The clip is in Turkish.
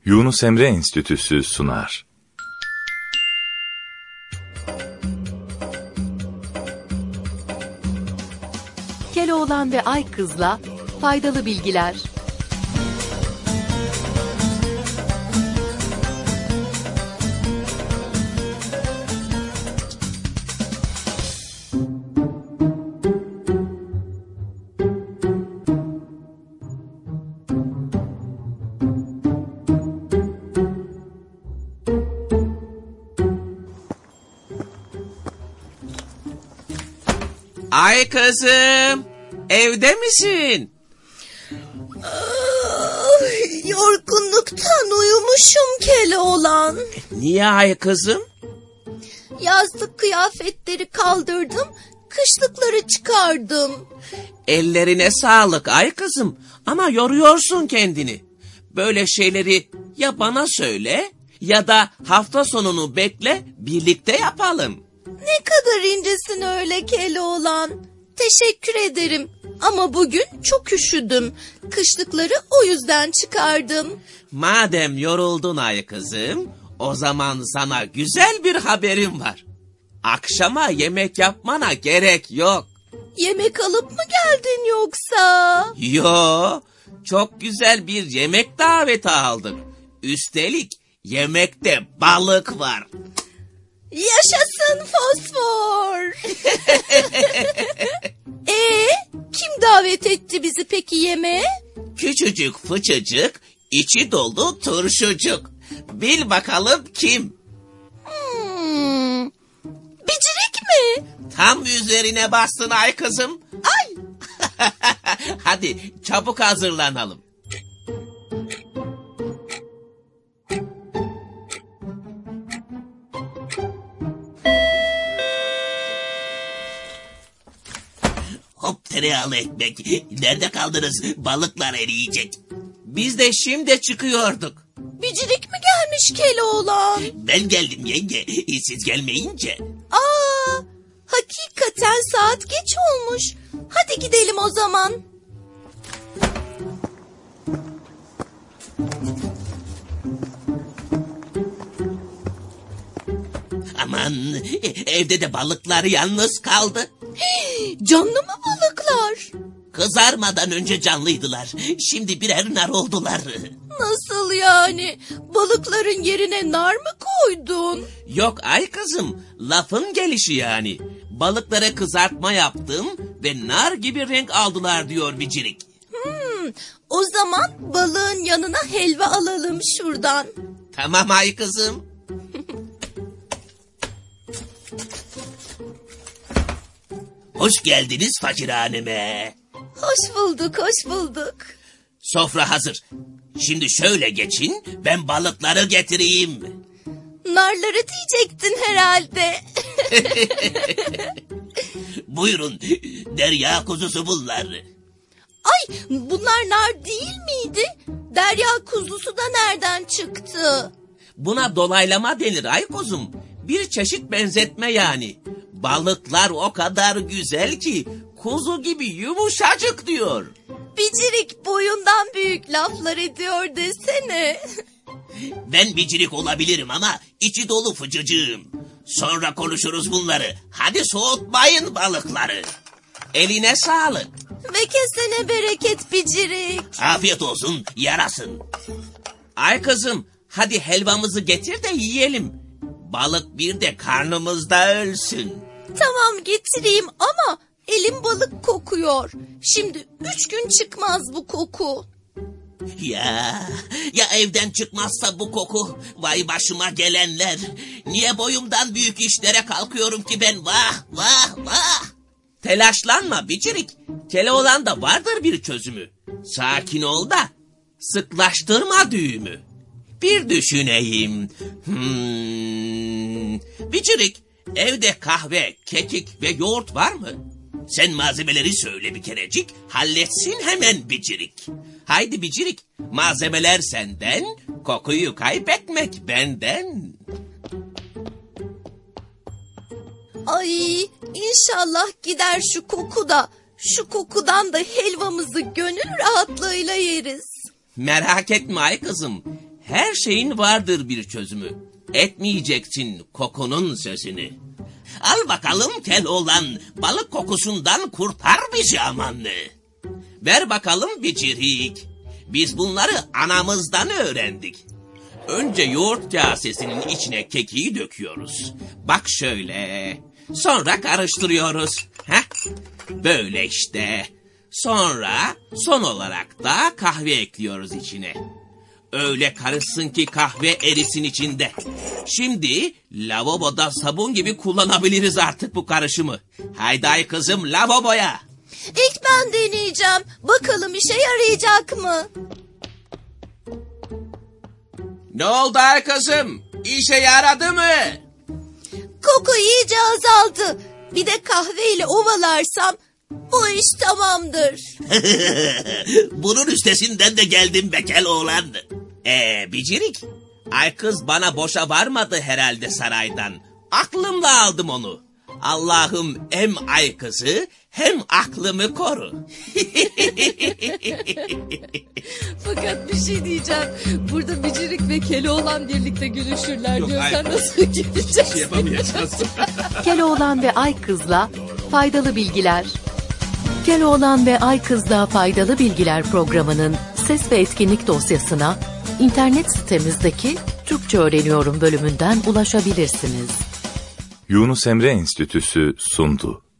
Yunus Emre Enstitüsü sunar. Keloğlan ve Aykız'la faydalı bilgiler. Ay kızım, evde misin? Yorgunluktan uyumuşum Keloğlan. Niye ay kızım? Yazlık kıyafetleri kaldırdım, kışlıkları çıkardım. Ellerine sağlık ay kızım, ama yoruyorsun kendini. Böyle şeyleri ya bana söyle ya da hafta sonunu bekle, birlikte yapalım. Ne kadar incesin öyle Keloğlan. Teşekkür ederim ama bugün çok üşüdüm. Kışlıkları o yüzden çıkardım. Madem yoruldun ay kızım, o zaman sana güzel bir haberim var. Akşama yemek yapmana gerek yok. Yemek alıp mı geldin yoksa? Yo, çok güzel bir yemek daveti aldık. Üstelik yemekte balık var. Yaşasın fosfor. Kim davet etti bizi peki yemeğe? Küçücük fıçıcık, içi dolu turşucuk. Bil bakalım kim? Bicirik mi? Tam üzerine bastın ay kızım. Ay! Hadi çabuk hazırlanalım. Hop tereyağlı ekmek. Nerede kaldınız? Balıklar eriyecek. Biz de şimdi çıkıyorduk. Bicirik mi gelmiş Keloğlan? Ben geldim yenge. Siz gelmeyince. Hakikaten saat geç olmuş. Hadi gidelim o zaman. Aman evde de balıklar yalnız kaldı. Canlı mı balıklar? Kızarmadan önce canlıydılar. Şimdi birer nar oldular. Nasıl yani? Balıkların yerine nar mı koydun? Yok ay kızım, lafın gelişi yani. Balıklara kızartma yaptım ve nar gibi renk aldılar diyor Bicirik. O zaman balığın yanına helva alalım şuradan. Tamam ay kızım. Hoş geldiniz fakirhaneme. Hoş bulduk, hoş bulduk. Sofra hazır. Şimdi şöyle geçin, ben balıkları getireyim. Narları diyecektin herhalde. Buyurun, derya kuzusu bunlar. Ay, bunlar nar değil miydi? Derya kuzusu da nereden çıktı? Buna dolaylama denir ay kuzum. Bir çeşit benzetme yani. Balıklar o kadar güzel ki kuzu gibi yumuşacık diyor. Bicirik boyundan büyük laflar ediyor desene. Ben bicirik olabilirim ama içi dolu fıcıcığım. Sonra konuşuruz bunları. Hadi soğutmayın balıkları. Eline sağlık. Ve kesene bereket Bicirik. Afiyet olsun, yarasın. Ay kızım, hadi helvamızı getir de yiyelim. Balık bir de karnımızda ölsün. Tamam getireyim ama elim balık kokuyor. Şimdi 3 gün çıkmaz bu koku. Ya evden çıkmazsa bu koku, vay başıma gelenler. Niye boyumdan büyük işlere kalkıyorum ki ben, vah vah vah. Telaşlanma Bicirik, Keloğlan da vardır bir çözümü. Sakin ol da sıklaştırma düğümü. Bir düşüneyim. Bicirik, evde kahve, kekik ve yoğurt var mı? Sen malzemeleri söyle bir kerecik, halletsin hemen Bicirik. Haydi Bicirik, malzemeler senden, kokuyu kaybetmek benden. Ay inşallah gider şu koku da. Şu kokudan da helvamızı gönül rahatlığıyla yeriz. Merak etme ay kızım. Her şeyin vardır bir çözümü. Etmeyeceksin kokunun sözünü. Al bakalım Keloğlan, balık kokusundan kurtar bizi amanlı. Ver bakalım bicirik. Biz bunları anamızdan öğrendik. Önce yoğurt kasesinin içine kekiği döküyoruz. Bak şöyle. Sonra karıştırıyoruz. Heh, böyle işte. Sonra son olarak da kahve ekliyoruz içine. Öyle karışsın ki kahve erisin içinde. Şimdi lavaboda sabun gibi kullanabiliriz artık bu karışımı. Haydi ay kızım lavaboya. İlk ben deneyeceğim. Bakalım işe yarayacak mı? Ne oldu ay kızım? İşe yaradı mı? Koku iyice azaldı. Bir de kahveyle ovalarsam bu iş tamamdır. Bunun üstesinden de geldim be Keloğlan. Bicirik. Ay kız bana boşa varmadı herhalde saraydan. Aklımla aldım onu. Allah'ım hem ay kızı hem aklımı koru. Fakat bir şey diyeceğim. Burada Bicirik ve Keloğlan birlikte gülüşürler diyor. Sen nasıl güleceksin? Yapamayacağız. Keloğlan ve Ay Kız'la faydalı bilgiler. Keloğlan ve Ay Kız'la faydalı bilgiler programının ses ve etkinlik dosyasına internet sitemizdeki Türkçe Öğreniyorum bölümünden ulaşabilirsiniz. Yunus Emre Enstitüsü sundu.